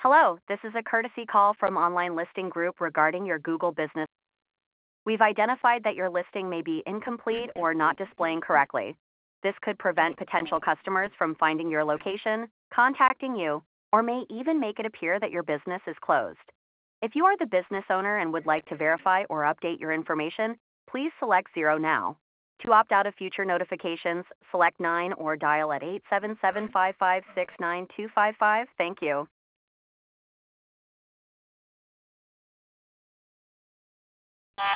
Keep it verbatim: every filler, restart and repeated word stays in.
Hello, this is a courtesy call from Online Listing Group regarding your Google business. We've identified that your listing may be incomplete or not displaying correctly. This could prevent potential customers from finding your location, contacting you, or may even make it appear that your business is closed. If you are the business owner and would like to verify or update your information, please select zero now. To opt out of future notifications, select nine or dial at eight seven seven, five five six, nine two five five. Thank you.